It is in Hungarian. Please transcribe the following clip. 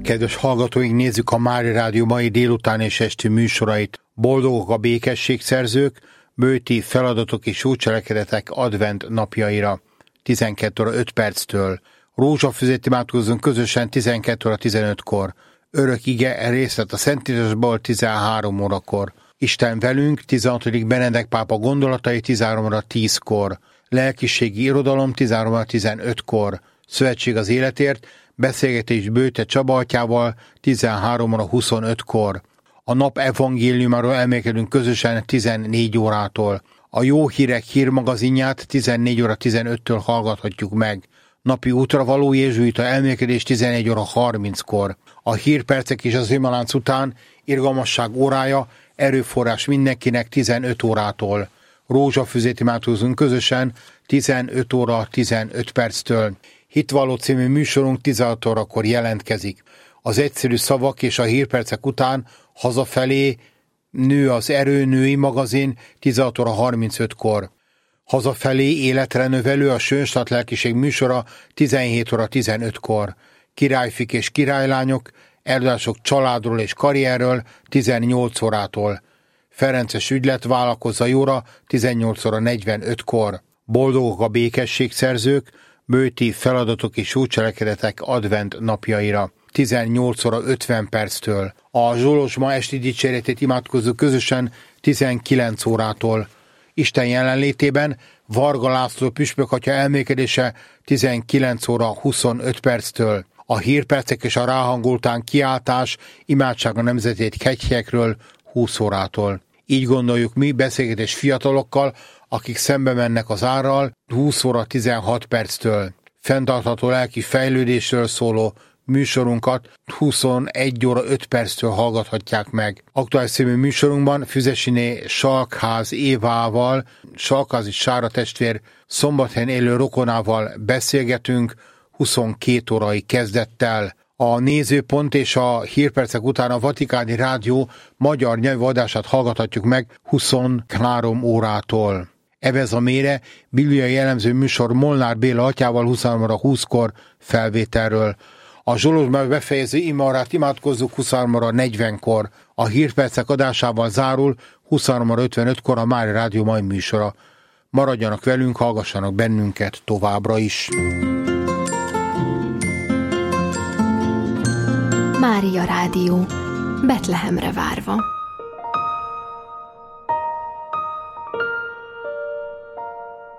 Kedves hallgatóink, nézzük a Mária Rádió mai délután és esti műsorait. Boldogok a békességszerzők, bőti feladatok és jó cselekedetek advent napjaira. 12 óra 5 perctől. Rózsafüzet imádkozzunk közösen 12 óra 15-kor. Örök ige részlet a Szentírásból 13 órakor. Isten velünk 16. Benedek pápa gondolatai 13 óra 10-kor. Lelkiségi irodalom 13 óra 15-kor. Szövetség az életért, beszélgetés Bőte Csaba atyával 13 óra 25-kor. A nap evangéliumáról elmélkedünk közösen 14 órától. A Jó Hírek hírmagazinját 14 óra 15-től hallgathatjuk meg. Napi útravaló jezsuita elmélkedés 11 óra 30-kor. A hírpercek és az imalánc után irgalmasság órája, erőforrás mindenkinek 15 órától. Rózsafüzét imádkozunk közösen 15 óra 15 perctől. Hitvalló című műsorunk 16 órakor jelentkezik. Az egyszerű szavak és a hírpercek után hazafelé Nő az erő női magazin 16 óra 35-kor. Hazafelé életre növelő a Sönstadt lelkiség műsora 17 óra 15-kor. Királyfik és királylányok, előadások családról és karrierről 18 órától. Ferences ügylet vállalkozza jóra 18 óra 45-kor. Boldogok a békességszerzők, bőti feladatok és jó cselekedetek advent napjaira. 18 óra 50 perctől. A Zsolozsma esti dicséretét imádkozzuk közösen 19 órától. Isten jelenlétében Varga László püspökatya elmélkedése 19 óra 25 perctől. A hírpercek és a ráhangoltán kiáltás imádság a nemzetét kegyhelyekről 20 órától. Így gondoljuk mi, beszélgetés fiatalokkal, akik szembe mennek az árral 20 óra 16 perctől. Fenntartható lelki fejlődésről szóló műsorunkat 21 óra 5 perctől hallgathatják meg. Aktuális című műsorunkban Füzesiné Salkház Évával, Salkházi Sára testvér Szombathelyen élő rokonával beszélgetünk 22 órai kezdettel. A nézőpont és a hírpercek után a Vatikáni Rádió magyar nyelvű adását hallgathatjuk meg 23 órától. Evez a mére bibliai jellemző műsor Molnár Béla atyával 23 óra 20-kor felvételről. A Zsolozsma befejező imaórát imádkozzuk 23 óra 40-kor. A hírpercek adásával zárul 23 óra 55-kor a Mária Rádió mai műsora. Maradjanak velünk, hallgassanak bennünket továbbra is. Mária Rádió, Betlehemre várva.